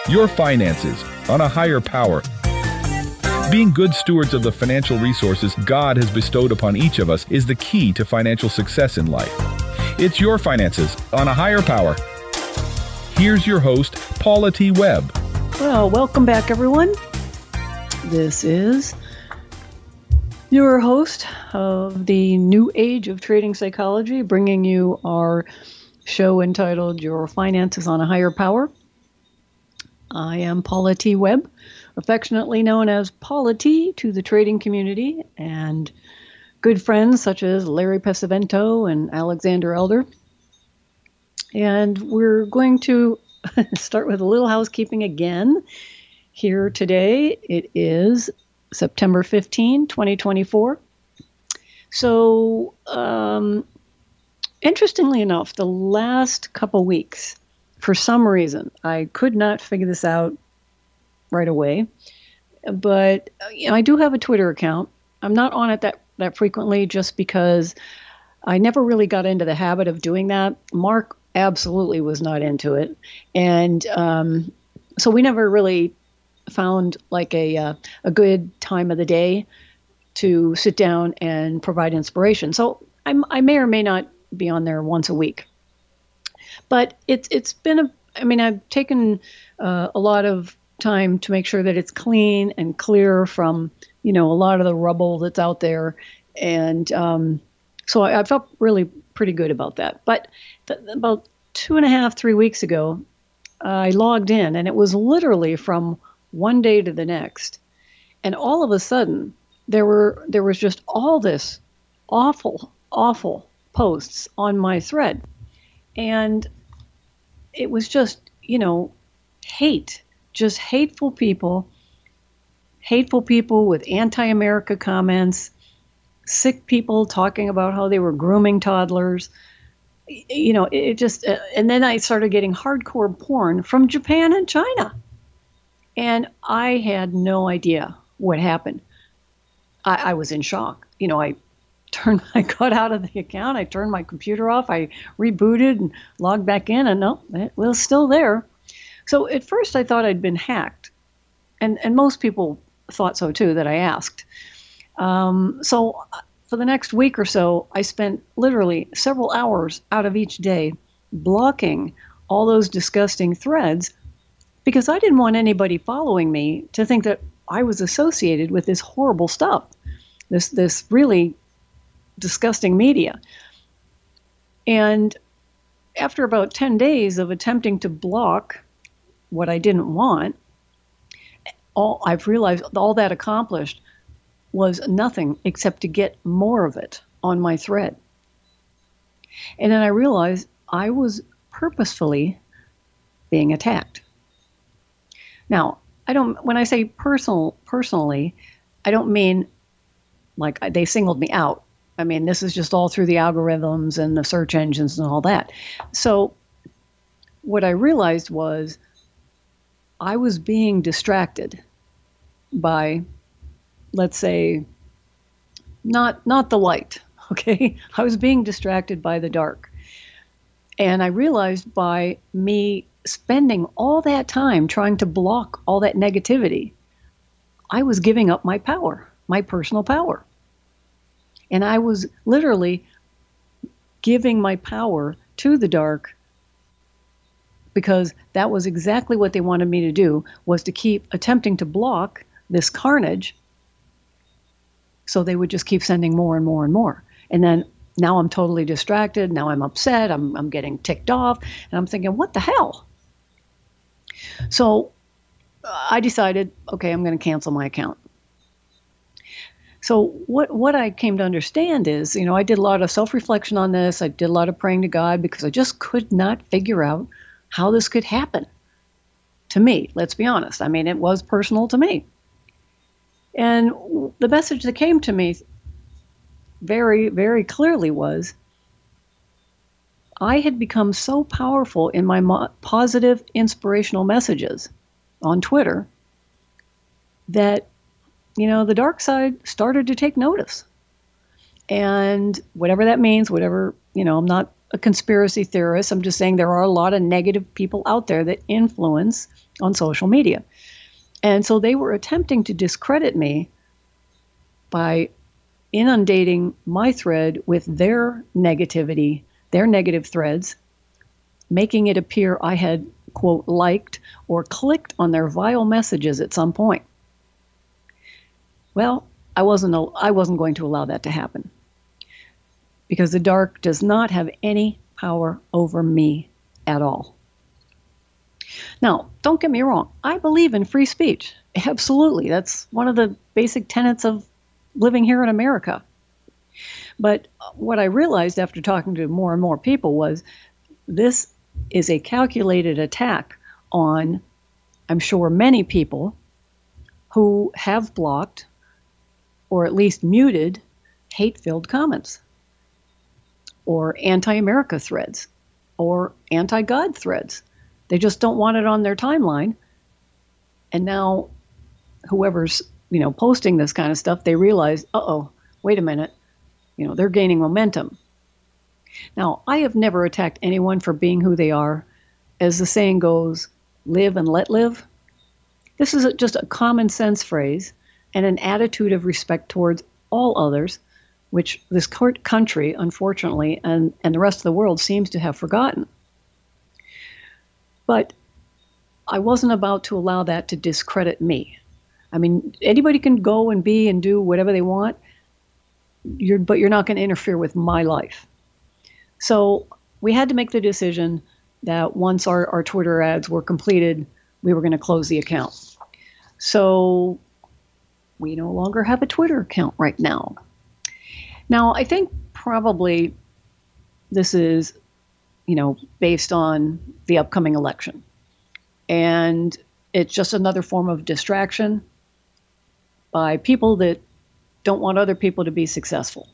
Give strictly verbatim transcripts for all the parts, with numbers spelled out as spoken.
Your finances on a higher power. Being good stewards of the financial resources God has bestowed upon each of us is the key to financial success in life. It's your finances on a higher power. Here's your host, Paula T. Webb. Well, welcome back, everyone. This is your host of the New Age of Trading Psychology, bringing you our show entitled Your Finances on a Higher Power. I am Paula T. Webb, affectionately known as Paula T. to the trading community, and good friends such as Larry Pesavento and Alexander Elder. And we're going to start with a little housekeeping again here today. It is September fifteenth, twenty twenty-four. So, um, interestingly enough, the last couple weeks, for some reason, I could not figure this out right away, but you know, I do have a Twitter account. I'm not on it that, that frequently just because I never really got into the habit of doing that. Mark absolutely was not into it. And um, so we never really found like a, uh, a good time of the day to sit down and provide inspiration. So I'm, I may or may not be on there once a week. But it's it's been a, I mean, I've taken uh, a lot of time to make sure that it's clean and clear from, you know, a lot of the rubble that's out there. And um, so I, I felt really pretty good about that. But th- about two and a half, three weeks ago, I logged in, and it was literally from one day to the next. And all of a sudden, there were there was just all this awful, awful posts on my thread. And it was just, you know, hate, just hateful people, hateful people with anti-America comments, sick people talking about how they were grooming toddlers. You know, it just, uh, and then I started getting hardcore porn from Japan and China. And I had no idea what happened. I, I was in shock. You know, I Turned, I got out of the account. I turned my computer off. I rebooted and logged back in, and no, it was still there. So at first, I thought I'd been hacked, and and most people thought so too. That I asked. Um, so for the next week or so, I spent literally several hours out of each day blocking all those disgusting threads because I didn't want anybody following me to think that I was associated with this horrible stuff. This this really disgusting media. And after about ten days of attempting to block what I didn't want, all I've realized all that accomplished was nothing except to get more of it on my thread. And then I realized I was purposefully being attacked. Now, I don't, when I say personal, personally, I don't mean like they singled me out. I mean, this is just all through the algorithms and the search engines and all that. So what I realized was I was being distracted by, let's say, not not the light, okay? I was being distracted by the dark. And I realized by me spending all that time trying to block all that negativity, I was giving up my power, my personal power. And I was literally giving my power to the dark because that was exactly what they wanted me to do, was to keep attempting to block this carnage so they would just keep sending more and more and more. And then now I'm totally distracted. Now I'm upset. I'm, I'm getting ticked off. And I'm thinking, what the hell? So uh, I decided, okay, I'm going to cancel my account. So what what I came to understand is, you know, I did a lot of self-reflection on this. I did a lot of praying to God because I just could not figure out how this could happen to me. Let's be honest. I mean, it was personal to me. And the message that came to me very, very clearly was I had become so powerful in my mo- positive, inspirational messages on Twitter that, you know, the dark side started to take notice. And whatever that means, whatever, you know, I'm not a conspiracy theorist. I'm just saying there are a lot of negative people out there that influence on social media. And so they were attempting to discredit me by inundating my thread with their negativity, their negative threads, making it appear I had, quote, liked or clicked on their vile messages at some point. Well, I wasn't, I wasn't going to allow that to happen, because the dark does not have any power over me at all. Now, don't get me wrong. I believe in free speech. Absolutely. That's one of the basic tenets of living here in America. But what I realized after talking to more and more people was this is a calculated attack on, I'm sure, many people who have blocked or at least muted hate-filled comments or anti-America threads or anti-God threads. They just don't want it on their timeline. And now whoever's, you know, posting this kind of stuff, they realize, uh-oh, wait a minute, you know, they're gaining momentum. Now, I have never attacked anyone for being who they are. As the saying goes, live and let live. This is just a common sense phrase and an attitude of respect towards all others, which this country, unfortunately, and, and the rest of the world seems to have forgotten. But I wasn't about to allow that to discredit me. I mean, anybody can go and be and do whatever they want, you're, but you're not going to interfere with my life. So we had to make the decision that once our, our Twitter ads were completed, we were going to close the account. So we no longer have a Twitter account right now. Now, I think probably this is, you know, based on the upcoming election. And it's just another form of distraction by people that don't want other people to be successful.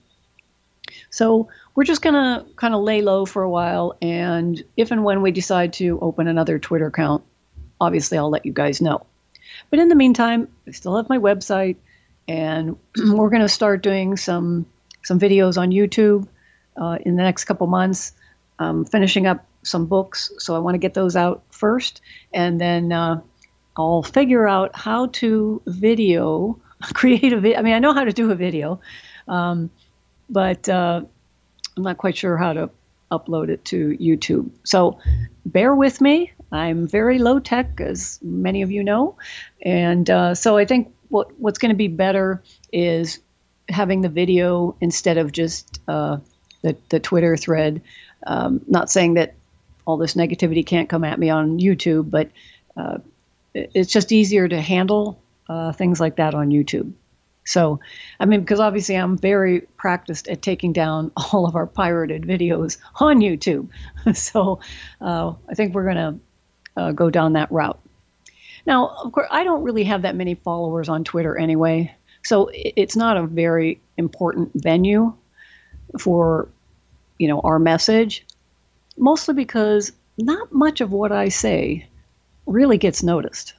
So we're just going to kind of lay low for a while. And if and when we decide to open another Twitter account, obviously I'll let you guys know. But in the meantime, I still have my website, and we're going to start doing some some videos on YouTube uh, in the next couple months. Um, finishing up some books, so I want to get those out first, and then uh, I'll figure out how to video, create a video. I mean, I know how to do a video, um, but uh, I'm not quite sure how to upload it to YouTube. So bear with me. I'm very low tech, as many of you know, and uh, so I think what what's going to be better is having the video instead of just uh, the the Twitter thread. Um, not saying that all this negativity can't come at me on YouTube, but uh, it's just easier to handle uh, things like that on YouTube. So, I mean, because obviously I'm very practiced at taking down all of our pirated videos on YouTube. So uh, I think we're going to uh, go down that route. Now, of course, I don't really have that many followers on Twitter anyway, so it's not a very important venue for, you know, our message, mostly because not much of what I say really gets noticed.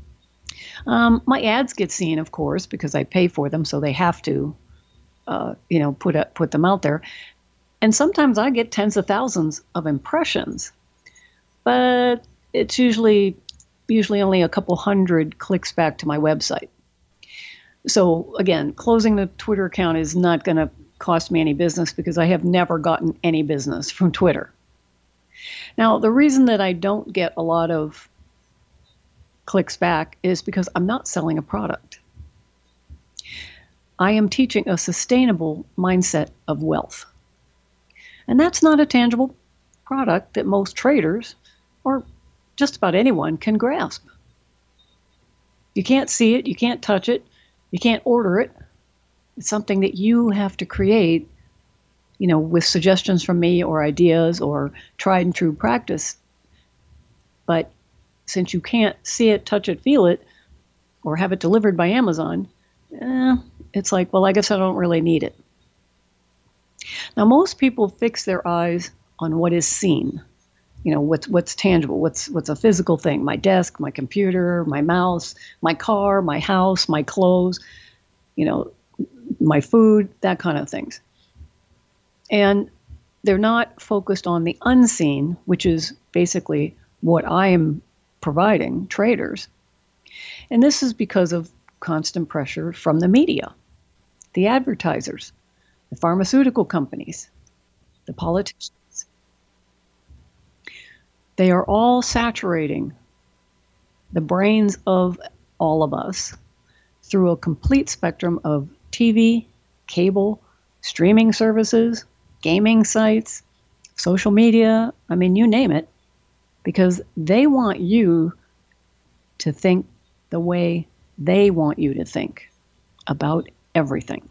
Um, my ads get seen, of course, because I pay for them, so they have to, uh, you know, put up, put them out there. And sometimes I get tens of thousands of impressions, but it's usually usually only a couple hundred clicks back to my website. So again, closing the Twitter account is not going to cost me any business, because I have never gotten any business from Twitter. Now, the reason that I don't get a lot of clicks back is because I'm not selling a product. I am teaching a sustainable mindset of wealth. And that's not a tangible product that most traders or just about anyone can grasp. You can't see it, you can't touch it, you can't order it. It's something that you have to create, you know, with suggestions from me or ideas or tried and true practice. But since you can't see it, touch it, feel it, or have it delivered by Amazon, eh, it's like, well, I guess I don't really need it. Now, most people fix their eyes on what is seen. You know, what's what's tangible, what's what's a physical thing, my desk, my computer, my mouse, my car, my house, my clothes, you know, my food, that kind of things. And they're not focused on the unseen, which is basically what I am providing traders. And this is because of constant pressure from the media, the advertisers, the pharmaceutical companies, the politicians. They are all saturating the brains of all of us through a complete spectrum of T V, cable, streaming services, gaming sites, social media, I mean, you name it, because they want you to think the way they want you to think about everything.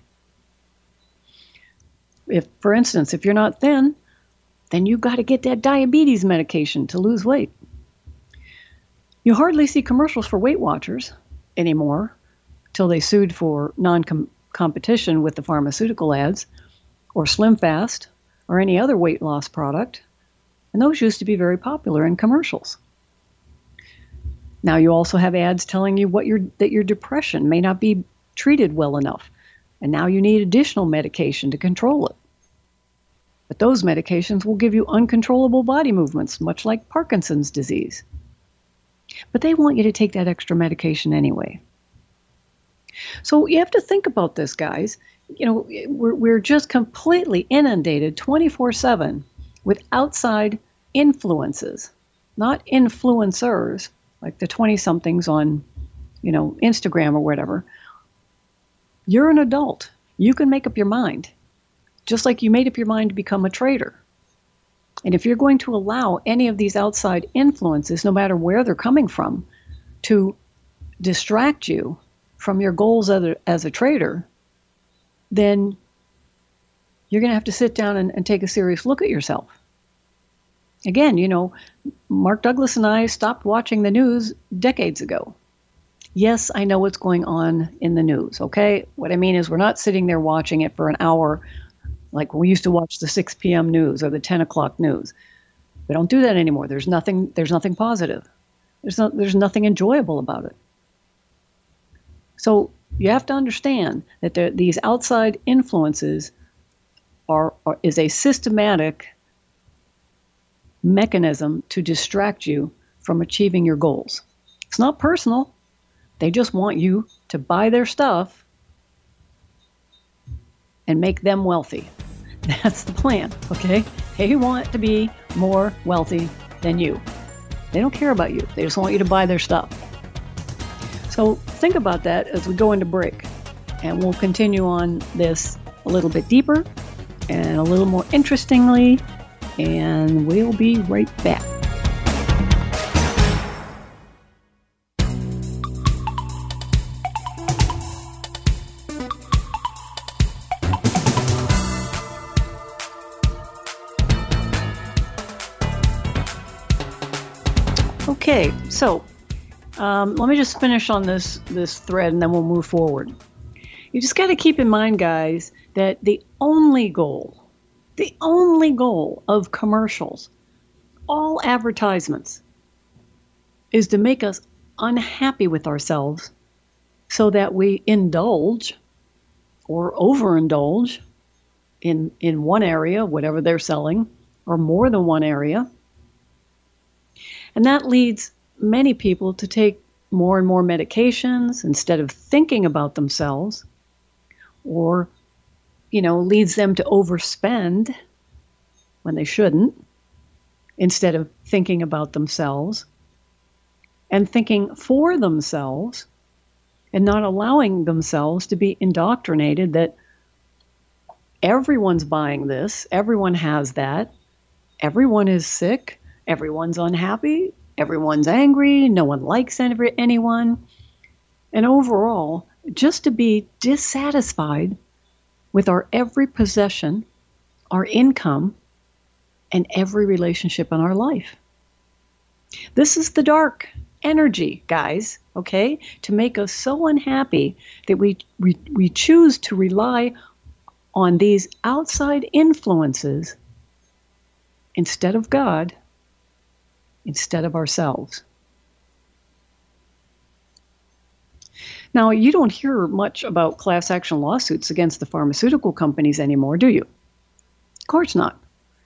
If, for instance, if you're not thin, then you've got to get that diabetes medication to lose weight. You hardly see commercials for Weight Watchers anymore, till they sued for non-competition with the pharmaceutical ads, or Slim Fast, or any other weight loss product. And those used to be very popular in commercials. Now you also have ads telling you what your that your depression may not be treated well enough, and now you need additional medication to control it. But those medications will give you uncontrollable body movements, much like Parkinson's disease. But they want you to take that extra medication anyway. So you have to think about this, guys. You know, we're, we're just completely inundated twenty-four seven with outside influences, not influencers, like the twenty-somethings on, you know, Instagram or whatever. You're an adult. You can make up your mind, just like you made up your mind to become a trader. And if you're going to allow any of these outside influences, no matter where they're coming from, to distract you from your goals as a, as a trader, then you're going to have to sit down and, and take a serious look at yourself. Again, you know, Mark Douglas and I stopped watching the news decades ago. Yes, I know what's going on in the news, okay? What I mean is we're not sitting there watching it for an hour like we used to watch the six p.m. news or the ten o'clock news. We don't do that anymore. There's nothing, there's nothing positive. There's, no, there's nothing enjoyable about it. So you have to understand that there, these outside influences are, are is a systematic mechanism to distract you from achieving your goals. It's not personal. They just want you to buy their stuff and make them wealthy. That's the plan, okay? They want to be more wealthy than you. They don't care about you. They just want you to buy their stuff. So think about that as we go into break. And we'll continue on this a little bit deeper and a little more interestingly. And we'll be right back. Okay, so um, let me just finish on this, this thread and then we'll move forward. You just got to keep in mind, guys, that the only goal The only goal of commercials, all advertisements, is to make us unhappy with ourselves so that we indulge or overindulge in, in one area, whatever they're selling, or more than one area. And that leads many people to take more and more medications instead of thinking about themselves, or you know, leads them to overspend when they shouldn't, instead of thinking about themselves and thinking for themselves and not allowing themselves to be indoctrinated that everyone's buying this, everyone has that, everyone is sick, everyone's unhappy, everyone's angry, no one likes any- anyone. And overall, just to be dissatisfied with our every possession, our income, and every relationship in our life. This is the dark energy, guys, okay? To make us so unhappy that we, we, we choose to rely on these outside influences instead of God, instead of ourselves. Now, you don't hear much about class action lawsuits against the pharmaceutical companies anymore, do you? Of course not.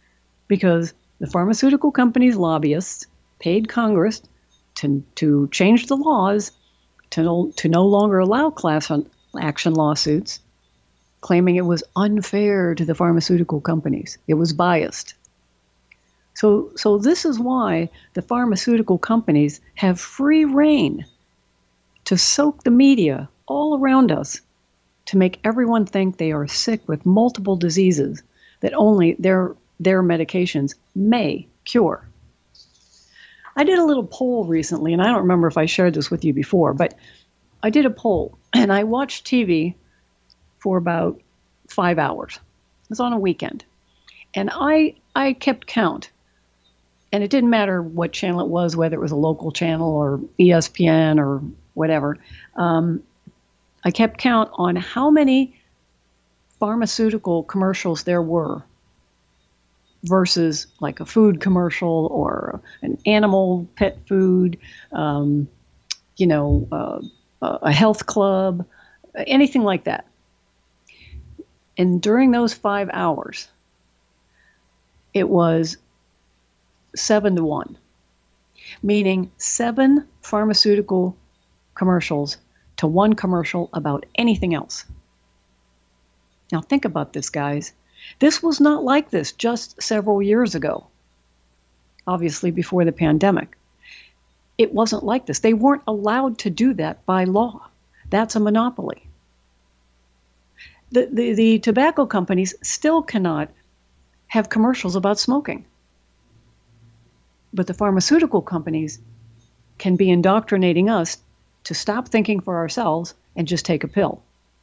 because the pharmaceutical companies' lobbyists paid Congress to, to change the laws to no, to no longer allow class action lawsuits, claiming it was unfair to the pharmaceutical companies. It was biased. So, so this is why the pharmaceutical companies have free rein to soak the media all around us to make everyone think they are sick with multiple diseases that only their their medications may cure. I did a little poll recently, and I don't remember if I shared this with you before, but I did a poll, and I watched T V for about five hours. It was on a weekend. And I I kept count. And it didn't matter what channel it was, whether it was a local channel or E S P N or whatever. Um, I kept count on how many pharmaceutical commercials there were versus like a food commercial or an animal pet food, um, you know, uh, a health club, anything like that. And during those five hours, it was seven to one, meaning seven pharmaceutical commercials to one commercial about anything else. Now think about this, guys. This was not like this just several years ago, obviously before the pandemic. It wasn't like this. They weren't allowed to do that by law. That's a monopoly. The, the, the tobacco companies still cannot have commercials about smoking. But the pharmaceutical companies can be indoctrinating us to stop thinking for ourselves and just take a pill.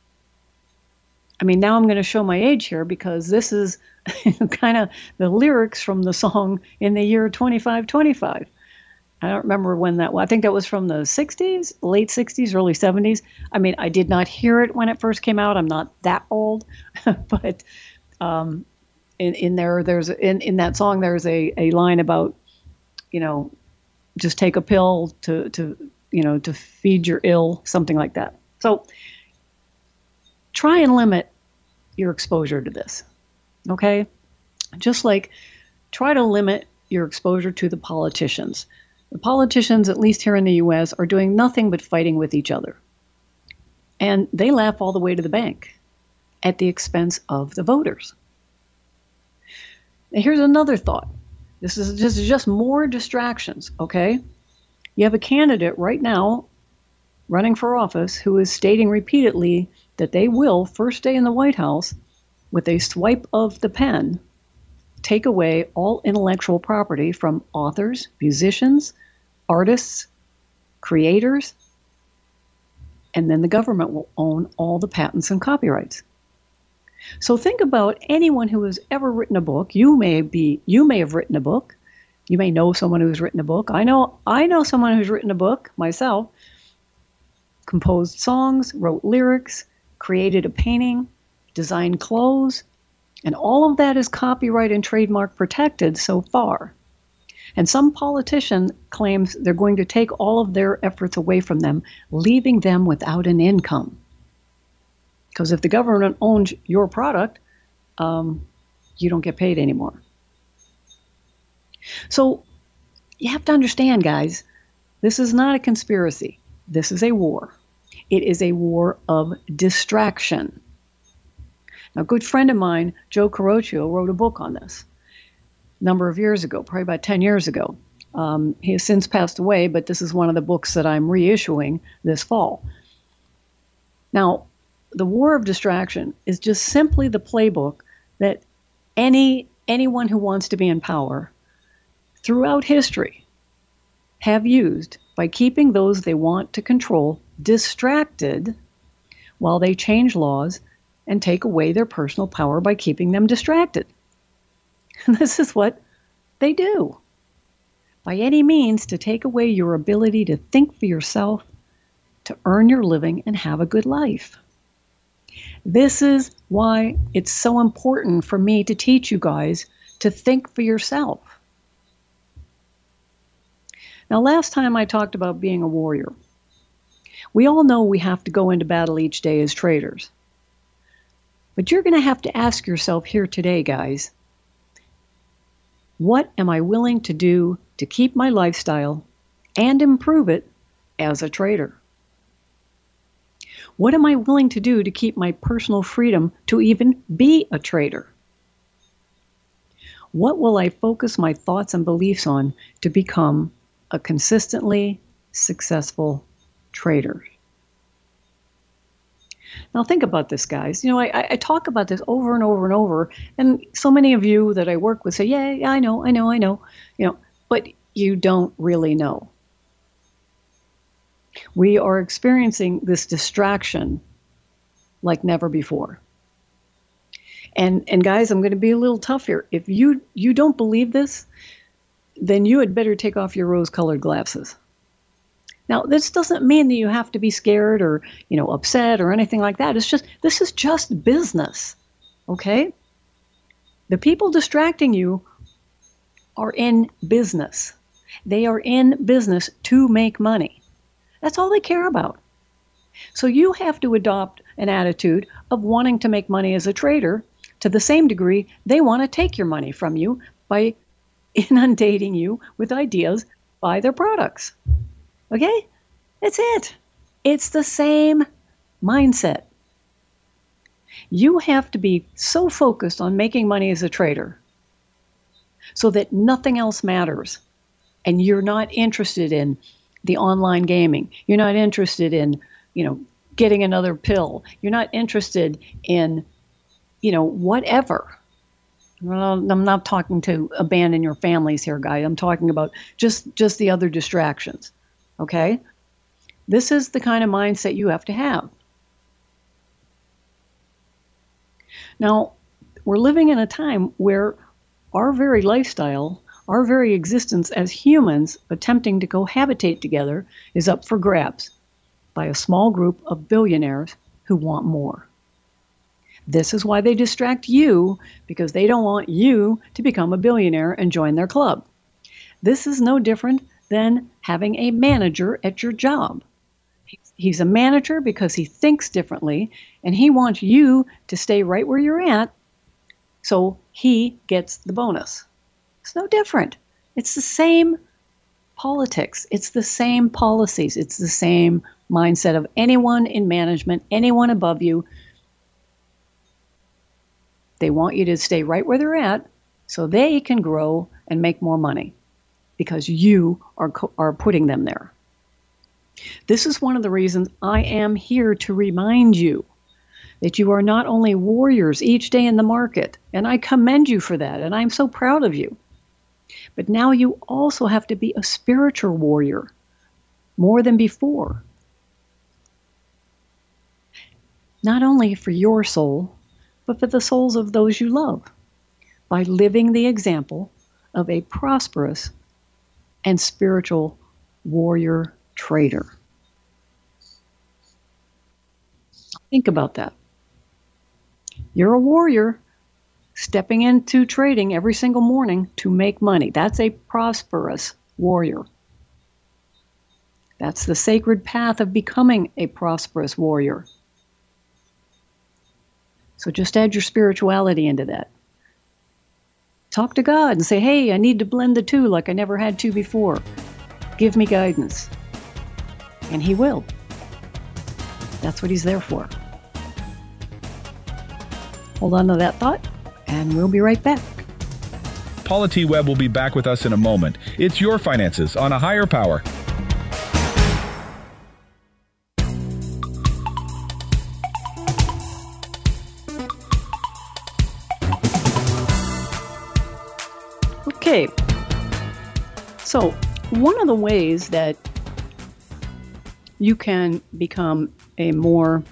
I mean, now I'm going to show my age here because this is kind of the lyrics from the song In the Year twenty-five twenty-five. I don't remember when that was. I think that was from the sixties, late sixties, early seventies. I mean, I did not hear it when it first came out. I'm not that old, but um, in, in there, there's in, in that song, there's a, a line about, you know, just take a pill to, to, you know, to feed your ill, something like that. So try and limit your exposure to this. Okay. Just like try to limit your exposure to the politicians. The politicians, at least here in the U S, are doing nothing but fighting with each other. And they laugh all the way to the bank at the expense of the voters. Now, here's another thought. This is just, just more distractions, okay? You have a candidate right now running for office who is stating repeatedly that they will, first day in the White House, with a swipe of the pen, take away all intellectual property from authors, musicians, artists, creators, and then the government will own all the patents and copyrights. So think about anyone who has ever written a book. You may be, you may have written a book. You may know someone who's written a book. I know, I know someone who's written a book myself, composed songs, wrote lyrics, created a painting, designed clothes, and all of that is copyright and trademark protected so far. And some politician claims they're going to take all of their efforts away from them, leaving them without an income. Because if the government owns your product, um, you don't get paid anymore. So you have to understand, guys, this is not a conspiracy. This is a war. It is a war of distraction. Now, a good friend of mine, Joe Carocchio, wrote a book on this a number of years ago, probably about ten years ago. Um, he has since passed away, but this is one of the books that I'm reissuing this fall. Now, the war of distraction is just simply the playbook that any anyone who wants to be in power throughout history have used by keeping those they want to control distracted while they change laws and take away their personal power by keeping them distracted. And this is what they do. By any means to take away your ability to think for yourself, to earn your living, and have a good life. This is why it's so important for me to teach you guys to think for yourself. Now, last time I talked about being a warrior. We all know we have to go into battle each day as traders. But you're going to have to ask yourself here today, guys, What am I willing to do to keep my lifestyle and improve it as a trader? What am I willing to do to keep my personal freedom to even be a trader? What will I focus my thoughts and beliefs on to become a consistently successful trader? Now think about this, guys. You know, I, I talk about this over and over and over, and so many of you that I work with say, yeah, yeah, I know, I know, I know, you know, but you don't really know. We are experiencing this distraction like never before. And and guys, I'm going to be a little tough here. If you you don't believe this, then you had better take off your rose-colored glasses. Now, this doesn't mean that you have to be scared or, you know, upset or anything like that. It's just, this is just business, okay? The people distracting you are in business. They are in business to make money. That's all they care about. So you have to adopt an attitude of wanting to make money as a trader to the same degree they want to take your money from you by inundating you with ideas, buy their products. Okay? That's it. It's the same mindset. You have to be so focused on making money as a trader so that nothing else matters. And you're not interested in the online gaming. You're not interested in, you know, getting another pill. You're not interested in, you know, whatever. Well, I'm not talking to abandon your families here, guys. I'm talking about just, just the other distractions. Okay? This is the kind of mindset you have to have. Now, we're living in a time where our very lifestyle, our very existence as humans attempting to cohabitate together is up for grabs by a small group of billionaires who want more. This is why they distract you, because they don't want you to become a billionaire and join their club. This is no different than having a manager at your job. He's a manager because he thinks differently, and he wants you to stay right where you're at, so he gets the bonus. It's no different. It's the same politics. It's the same policies. It's the same mindset of anyone in management, anyone above you. They want you to stay right where they're at so they can grow and make more money because you are co- are putting them there. This is one of the reasons I am here to remind you that you are not only warriors each day in the market, and I commend you for that, and I'm so proud of you, but now you also have to be a spiritual warrior more than before. Not only for your soul, but for the souls of those you love, by living the example of a prosperous and spiritual warrior trader. Think about that. You're a warrior stepping into trading every single morning to make money. That's a prosperous warrior. That's the sacred path of becoming a prosperous warrior. So just add your spirituality into that. Talk to God and say, hey, I need to blend the two like I never had to before. Give me guidance. And he will. That's what he's there for. Hold on to that thought, and we'll be right back. Paula T. Webb will be back with us in a moment. It's Your Finances on A Higher Power. Okay, so one of the ways that you can become a more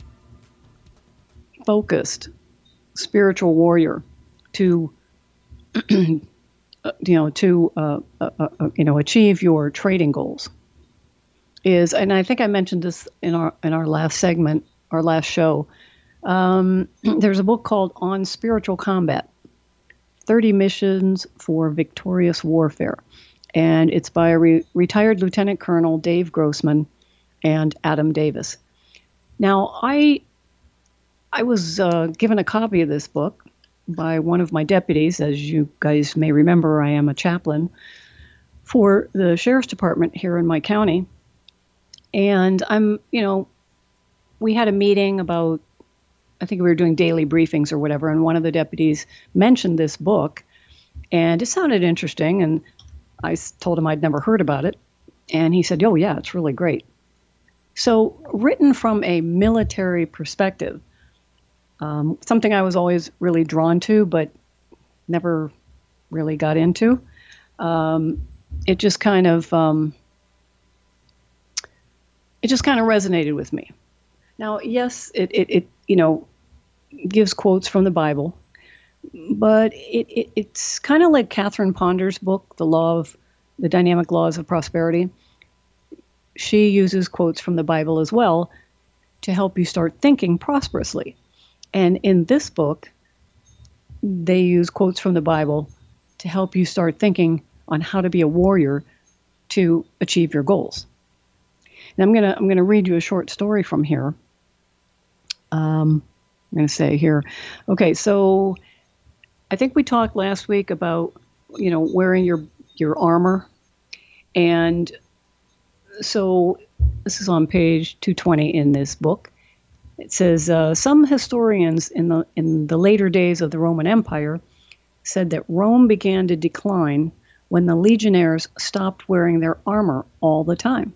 focused spiritual warrior to, you know, to uh, uh, uh, you know, achieve your trading goals is, and I think I mentioned this in our in our last segment, our last show. Um, there's a book called On Spiritual Combat. thirty Missions for Victorious Warfare. And it's by a re- retired Lieutenant Colonel Dave Grossman and Adam Davis. Now, I I was uh, given a copy of this book by one of my deputies. As you guys may remember, I am a chaplain for the sheriff's department here in my county. And I'm, you know, we had a meeting about, I think we were doing daily briefings or whatever, and one of the deputies mentioned this book, and it sounded interesting, and I told him I'd never heard about it, and he said, oh yeah, it's really great. So written from a military perspective, um, something I was always really drawn to, but never really got into. Um, it just kind of, um, it just kind of resonated with me. Now, yes, it, it, it you know, gives quotes from the Bible, but it, it it's kind of like Catherine Ponder's book, The Law of the Dynamic Laws of Prosperity. She uses quotes from the Bible as well to help you start thinking prosperously. And in this book, they use quotes from the Bible to help you start thinking on how to be a warrior to achieve your goals. And I'm gonna I'm gonna read you a short story from here. Um, I'm going to say here, okay, so I think we talked last week about, you know, wearing your, your armor. And so this is on page two twenty in this book. It says, uh, some historians in the, in the later days of the Roman Empire said that Rome began to decline when the legionnaires stopped wearing their armor all the time.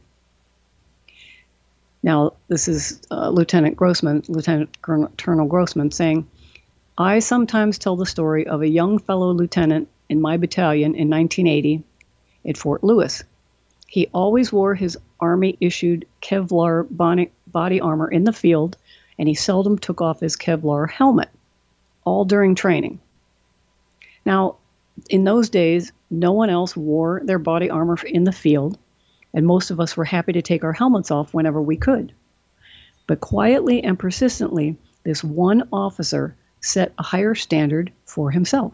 Now, this is uh, Lieutenant Grossman, Lieutenant Colonel Grossman saying, I sometimes tell the story of a young fellow lieutenant in my battalion in nineteen eighty at Fort Lewis. He always wore his Army-issued Kevlar body armor in the field, and he seldom took off his Kevlar helmet, all during training. Now, in those days, no one else wore their body armor in the field, and most of us were happy to take our helmets off whenever we could. But quietly and persistently, this one officer set a higher standard for himself.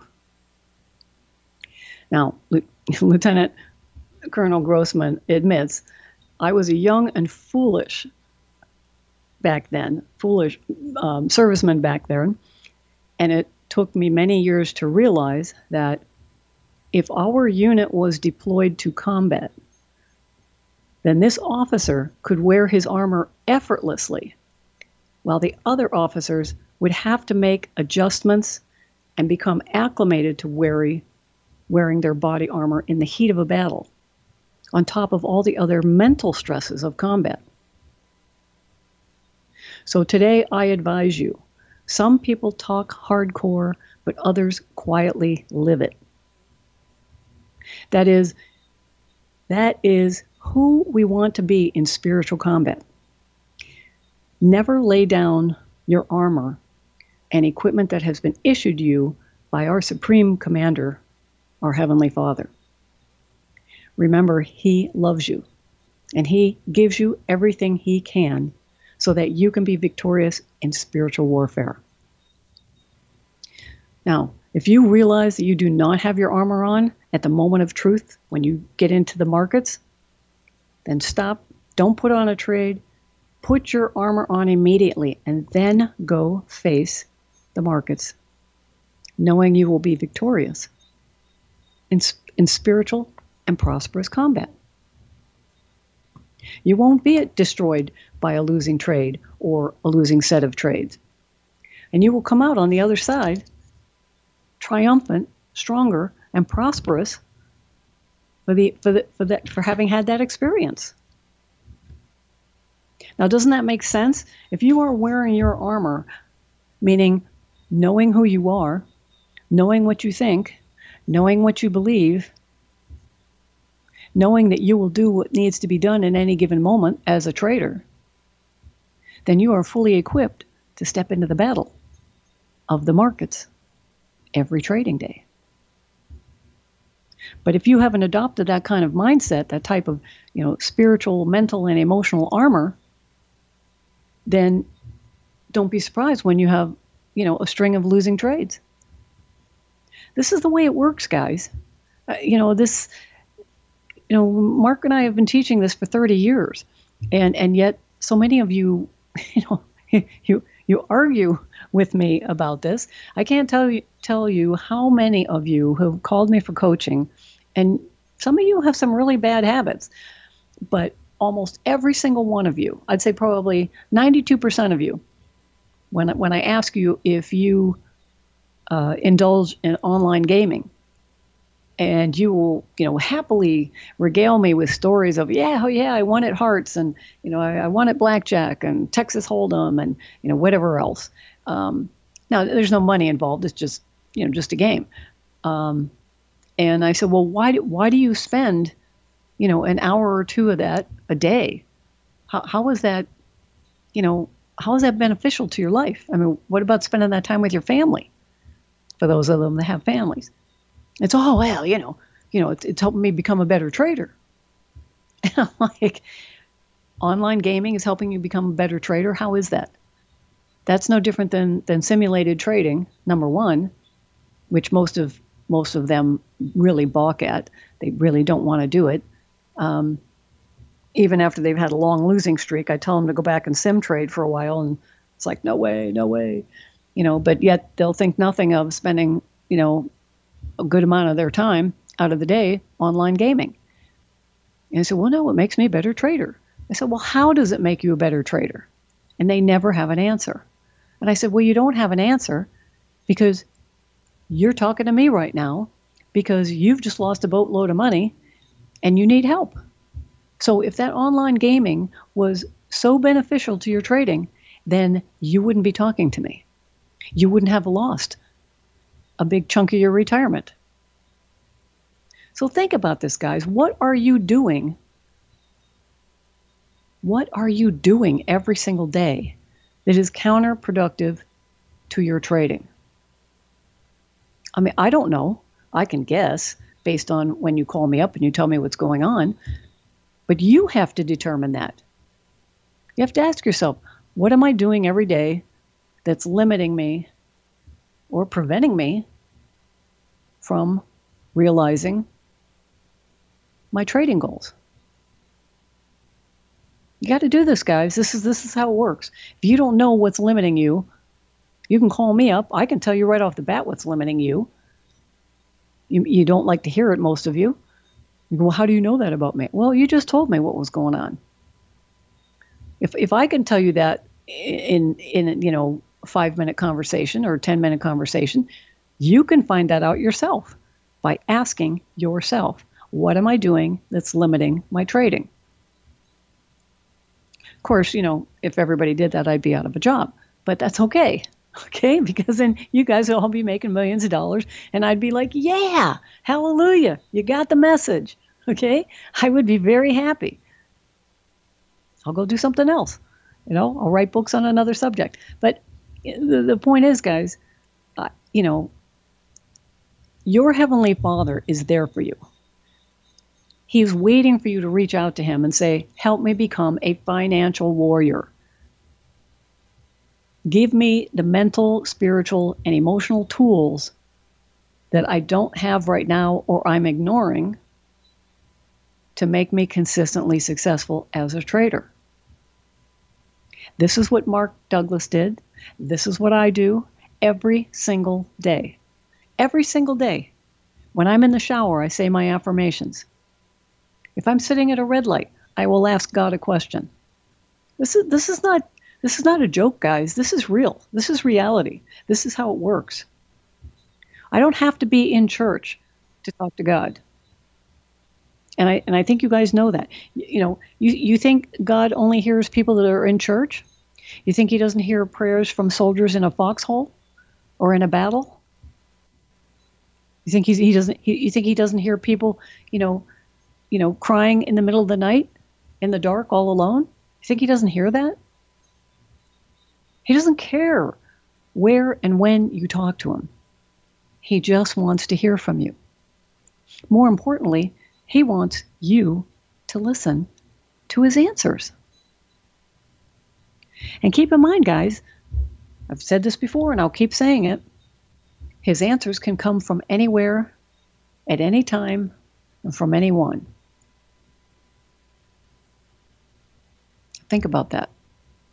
Now, Lieutenant Colonel Grossman admits, I was a young and foolish back then, foolish um, serviceman back then, and it took me many years to realize that if our unit was deployed to combat, then this officer could wear his armor effortlessly, while the other officers would have to make adjustments and become acclimated to wearing, wearing their body armor in the heat of a battle, on top of all the other mental stresses of combat. So today I advise you, some people talk hardcore, but others quietly live it. That is, that is who we want to be in spiritual combat. Never lay down your armor and equipment that has been issued you by our Supreme Commander, our Heavenly Father. Remember, He loves you, and He gives you everything He can so that you can be victorious in spiritual warfare. Now, if you realize that you do not have your armor on at the moment of truth when you get into the markets, then stop, don't put on a trade, put your armor on immediately, and then go face the markets, knowing you will be victorious in, in spiritual and prosperous combat. You won't be destroyed by a losing trade or a losing set of trades. And you will come out on the other side triumphant, stronger, and prosperous for the for the for that for having had that experience. Now, doesn't that make sense? If you are wearing your armor, meaning knowing who you are, knowing what you think, knowing what you believe, knowing that you will do what needs to be done in any given moment as a trader, then you are fully equipped to step into the battle of the markets every trading day. But if you haven't adopted that kind of mindset, that type of, you know, spiritual, mental, and emotional armor, then don't be surprised when you have, you know, a string of losing trades. This is the way it works, guys. Uh, you know, this, you know, Mark and I have been teaching this for thirty years, and and yet so many of you, you know, you you you argue with me about this. I can't tell you tell you how many of you have called me for coaching, and some of you have some really bad habits, but almost every single one of you, I'd say probably ninety-two percent of you, when when I ask you if you uh, indulge in online gaming, and you will, you know, happily regale me with stories of, yeah, oh yeah, I won at Hearts, and, you know, I, I won at Blackjack and Texas Hold'em and, you know, whatever else. Um, now, there's no money involved. It's just, you know, just a game. Um, and I said, well, why do, why do you spend, you know, an hour or two of that a day? How, how is that, you know, how is that beneficial to your life? I mean, what about spending that time with your family? For those of them that have families. It's, oh, well, you know, you know, it's, it's helping me become a better trader. And I'm like, online gaming is helping you become a better trader? How is that? That's no different than, than simulated trading, number one, which most of most of them really balk at. They really don't want to do it. Um, even after they've had a long losing streak, I tell them to go back and sim trade for a while, and it's like, no way, no way. You know, but yet they'll think nothing of spending, you know, a good amount of their time out of the day online gaming. And I said, well, no, it makes me a better trader. I said, well, how does it make you a better trader? And they never have an answer. And I said, well, you don't have an answer because you're talking to me right now because you've just lost a boatload of money and you need help. So if that online gaming was so beneficial to your trading, then you wouldn't be talking to me. You wouldn't have lost a big chunk of your retirement. So think about this, guys. What are you doing? What are you doing every single day that is counterproductive to your trading? I mean, I don't know. I can guess based on when you call me up and you tell me what's going on. But you have to determine that. You have to ask yourself, what am I doing every day that's limiting me or preventing me from realizing my trading goals? You got to do this, guys. This is this is how it works. If you don't know what's limiting you, you can call me up. I can tell you right off the bat what's limiting you. You, you don't like to hear it, most of you. You go, well, how do you know that about me? Well, you just told me what was going on. If if I can tell you that in in you know a five minute conversation or a ten minute conversation, you can find that out yourself by asking yourself, what am I doing that's limiting my trading? Of course, you know, if everybody did that, I'd be out of a job, but that's okay. Okay, because then you guys will all be making millions of dollars, and I'd be like, yeah, hallelujah, you got the message. Okay, I would be very happy. I'll go do something else. You know, I'll write books on another subject. But the, the point is, guys, uh, you know, your Heavenly Father is there for you. He's waiting for you to reach out to him and say, help me become a financial warrior. Give me the mental, spiritual, and emotional tools that I don't have right now or I'm ignoring to make me consistently successful as a trader. This is what Mark Douglas did. This is what I do every single day. Every single day. When I'm in the shower, I say my affirmations. If I'm sitting at a red light, I will ask God a question. This is this is not this is not a joke, guys. This is real. This is reality. This is how it works. I don't have to be in church to talk to God. And I and I think you guys know that. You know, you, you think God only hears people that are in church? You think he doesn't hear prayers from soldiers in a foxhole or in a battle? You think he's, he doesn't he, you think he doesn't hear people, you know, you know, crying in the middle of the night in the dark all alone? You think he doesn't hear that? He doesn't care where and when you talk to him. He just wants to hear from you. More importantly, he wants you to listen to his answers. And keep in mind, guys, I've said this before and I'll keep saying it, his answers can come from anywhere, at any time, and from anyone. Think about that.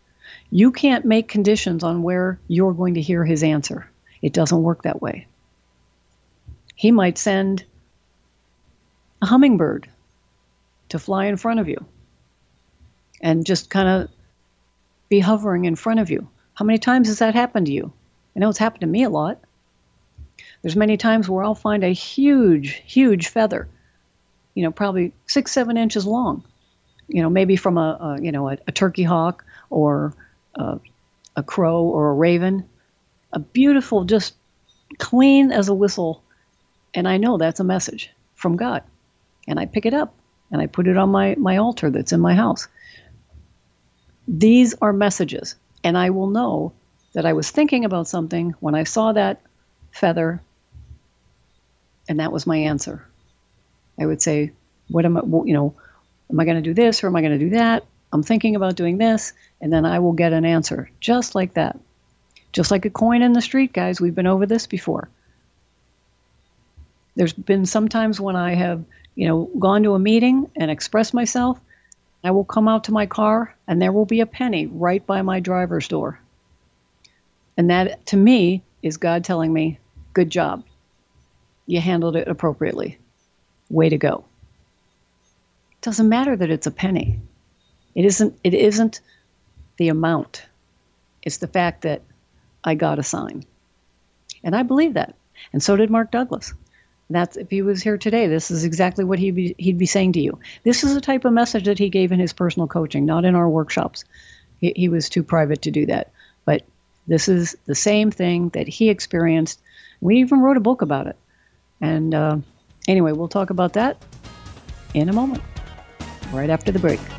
You can't make conditions on where you're going to hear his answer. It doesn't work that way. He might send a hummingbird to fly in front of you and just kind of be hovering in front of you. How many times has that happened to you? I know it's happened to me a lot. There's many times where I'll find a huge, huge feather, you know, probably six, seven inches long, you know, maybe from a, a you know, a, a turkey hawk or a, a crow or a raven, a beautiful, just clean as a whistle. And I know that's a message from God. And I pick it up and I put it on my, my altar that's in my house. These are messages. And I will know that I was thinking about something when I saw that feather, and that was my answer. I would say, what am I, you know, am I going to do this or am I going to do that? I'm thinking about doing this, and then I will get an answer just like that. Just like a coin in the street, guys. We've been over this before. There's been some times when I have, you know, gone to a meeting and expressed myself. I will come out to my car and there will be a penny right by my driver's door. And that, to me, is God telling me, good job. You handled it appropriately. Way to go. It doesn't matter that it's a penny. It isn't, it isn't the amount. It's the fact that I got a sign. And I believe that. And so did Mark Douglas. That's, if he was here today, this is exactly what he'd be, he'd be saying to you. This is the type of message that he gave in his personal coaching, not in our workshops. He, he was too private to do that. But this is the same thing that he experienced. We even wrote a book about it. And uh, anyway, we'll talk about that in a moment, right after the break.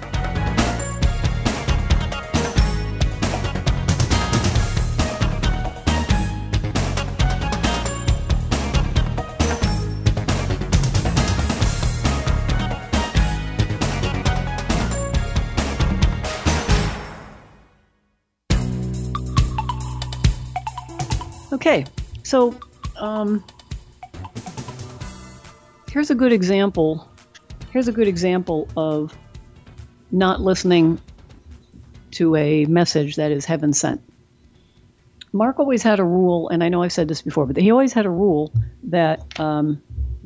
Okay, so um, here's a good example. Here's a good example of not listening to a message that is heaven sent. Mark always had a rule, and I know I've said this before, but he always had a rule that um,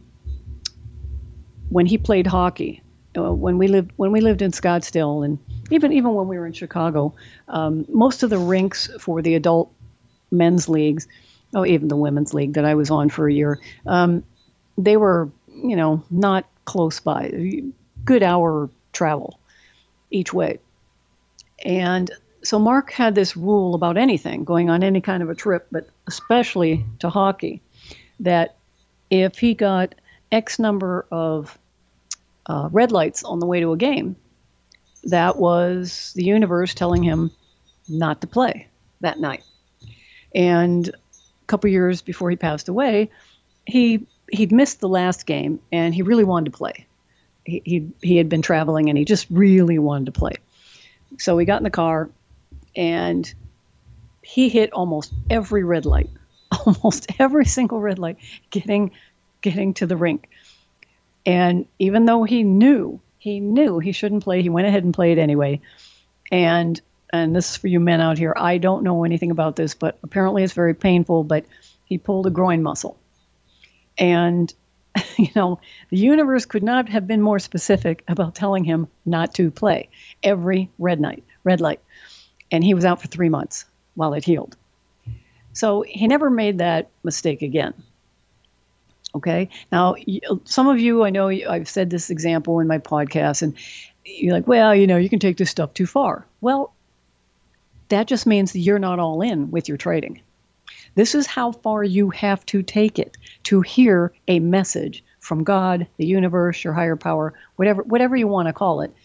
when he played hockey, uh, when we lived when we lived in Scottsdale, and even even when we were in Chicago, um, most of the rinks for the adult men's leagues, oh, even the women's league that I was on for a year, um, they were, you know, not close by, good hour travel each way. And so Mark had this rule about anything, going on any kind of a trip, but especially to hockey, that if he got X number of uh, red lights on the way to a game, that was the universe telling him not to play that night. And a couple years before he passed away, he he'd missed the last game, and he really wanted to play. He he he had been traveling, and he just really wanted to play. So we got in the car, and he hit almost every red light, almost every single red light, getting getting to the rink. And even though he knew he knew he shouldn't play, he went ahead and played anyway. And And this is for you men out here. I don't know anything about this, but apparently it's very painful. But he pulled a groin muscle. And, you know, the universe could not have been more specific about telling him not to play every red night, red light. And he was out for three months while it healed. So he never made that mistake again. Okay. Now, some of you, I know I've said this example in my podcast, and you're like, well, you know, you can take this stuff too far. Well, that just means that you're not all in with your trading. This is how far you have to take it to hear a message from God, the universe, your higher power, whatever whatever you want to call it.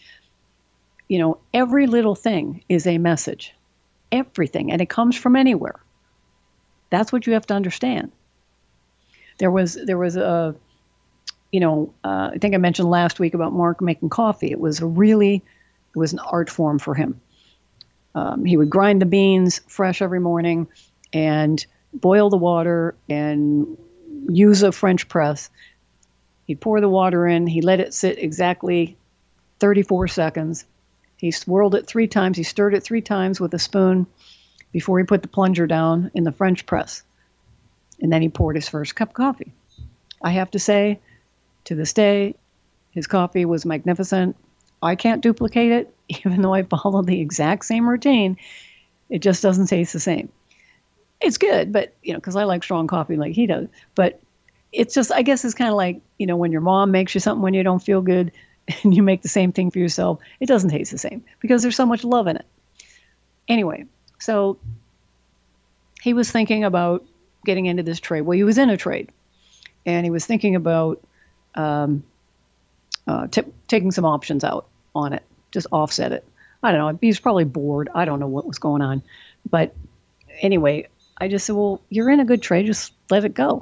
You know, every little thing is a message. Everything. And it comes from anywhere. That's what you have to understand. There was there was a, you know, uh, I think I mentioned last week about Mark making coffee. It was a really, it was an art form for him. Um, he would grind the beans fresh every morning and boil the water and use a French press. He'd pour the water in. He let it sit exactly thirty-four seconds. He swirled it three times. He stirred it three times with a spoon before he put the plunger down in the French press. And then he poured his first cup of coffee. I have to say, to this day, his coffee was magnificent. I can't duplicate it, even though I followed the exact same routine. It just doesn't taste the same. It's good, but, you know, because I like strong coffee like he does. But it's just, I guess it's kind of like, you know, when your mom makes you something when you don't feel good and you make the same thing for yourself, it doesn't taste the same because there's so much love in it. Anyway, so he was thinking about getting into this trade. Well, he was in a trade, and he was thinking about um, uh, t- taking some options out on it, just offset it. I don't know. He was probably bored. I don't know what was going on. But anyway, I just said, well, you're in a good trade. Just let it go.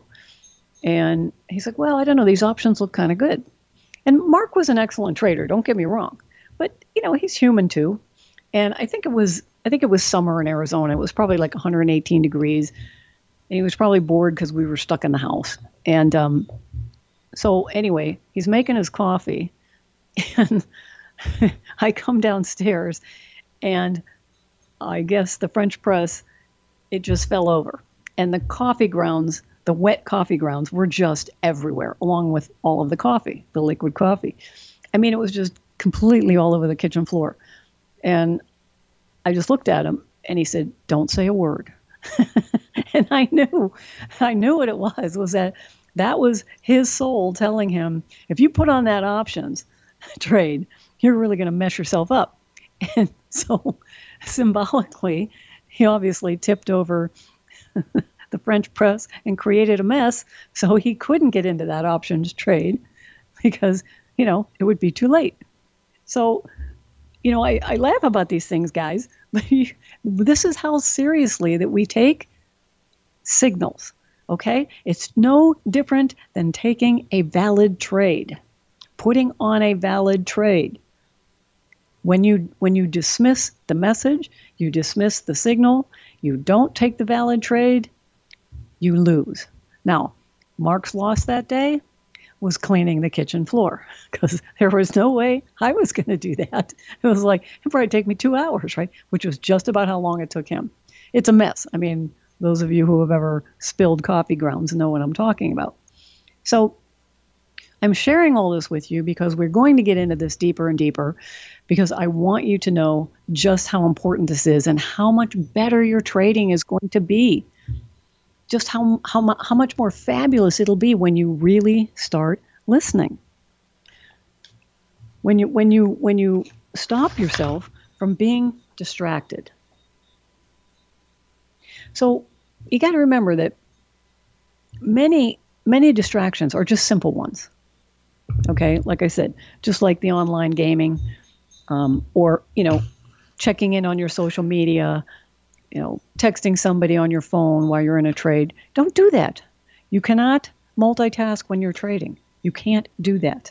And he's like, well, I don't know. These options look kind of good. And Mark was an excellent trader. Don't get me wrong. But, you know, he's human too. And I think it was I think it was summer in Arizona. It was probably like one hundred eighteen degrees. And he was probably bored because we were stuck in the house. And um, so anyway, he's making his coffee. And I come downstairs, and I guess the French press, it just fell over. And the coffee grounds, the wet coffee grounds, were just everywhere, along with all of the coffee, the liquid coffee. I mean, it was just completely all over the kitchen floor. And I just looked at him, and he said, "Don't say a word." And I knew, I knew what it was, was that that was his soul telling him, if you put on that options trade, you're really going to mess yourself up. And so symbolically, he obviously tipped over the French press and created a mess, so he couldn't get into that options trade because, you know, it would be too late. So, you know, I, I laugh about these things, guys, but you, this is how seriously that we take signals, okay? It's no different than taking a valid trade, putting on a valid trade. When you when you dismiss the message, you dismiss the signal, you don't take the valid trade, you lose. Now, Mark's loss that day was cleaning the kitchen floor because there was no way I was going to do that. It was like, it'd probably take me two hours, right? Which was just about how long it took him. It's a mess. I mean, those of you who have ever spilled coffee grounds know what I'm talking about. So I'm sharing all this with you because we're going to get into this deeper and deeper because I want you to know just how important this is and how much better your trading is going to be. Just how how, mu- how much more fabulous it'll be when you really start listening. When you when you when you stop yourself from being distracted. So you got to remember that many many distractions are just simple ones. Okay, like I said, just like the online gaming, um, or you know, checking in on your social media. You know, texting somebody on your phone while you're in a trade. Don't do that. You cannot multitask when you're trading. You can't do that.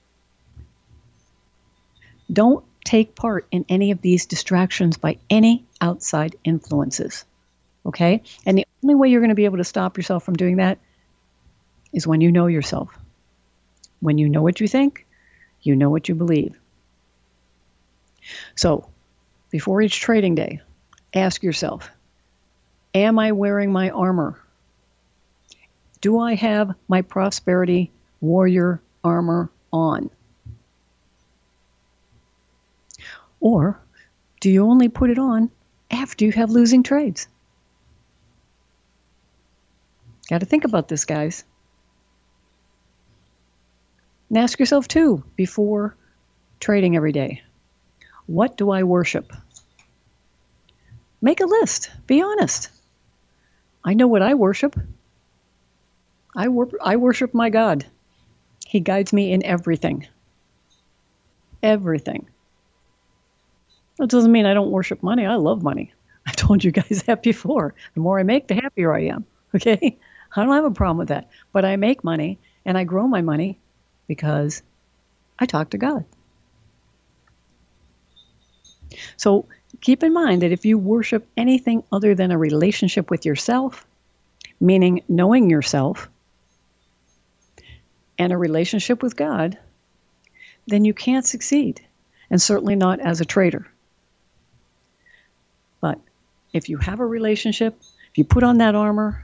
Don't take part in any of these distractions by any outside influences. Okay? And the only way you're going to be able to stop yourself from doing that is when you know yourself. When you know what you think, you know what you believe. So, before each trading day, ask yourself, am I wearing my armor? Do I have my prosperity warrior armor on? Or do you only put it on after you have losing trades? Got to think about this, guys. And ask yourself, too, before trading every day, what do I worship? Make a list. Be honest. I know what I worship. I, wor- I worship my God. He guides me in everything. Everything. That doesn't mean I don't worship money. I love money. I told you guys that before. The more I make, the happier I am. Okay? I don't have a problem with that. But I make money, and I grow my money because I talk to God. So keep in mind that if you worship anything other than a relationship with yourself, meaning knowing yourself, and a relationship with God, then you can't succeed. and certainly not as a trader. But if you have a relationship, if you put on that armor,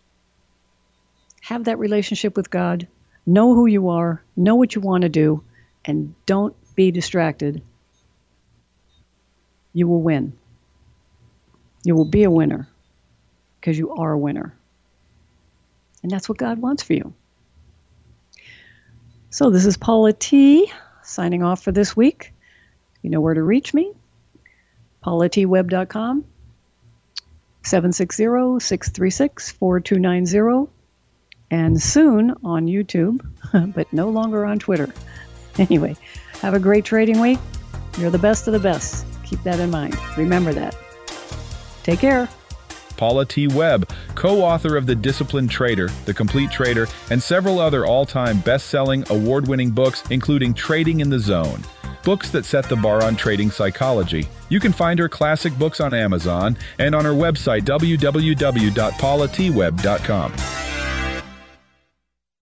have that relationship with God, know who you are, know what you want to do, and don't be distracted, you will win. You will be a winner because you are a winner. And that's what God wants for you. So this is Paula T. signing off for this week. You know where to reach me. paula t web dot com, seven six zero, six three six, four two nine zero, and soon on YouTube, but no longer on Twitter. Anyway, have a great trading week. You're the best of the best. Keep that in mind. Remember that. Take care. Paula T. Webb, co-author of The Disciplined Trader, The Complete Trader, and several other all-time best-selling, award-winning books, including Trading in the Zone, books that set the bar on trading psychology. You can find her classic books on Amazon and on her website, w w w dot paula t web dot com.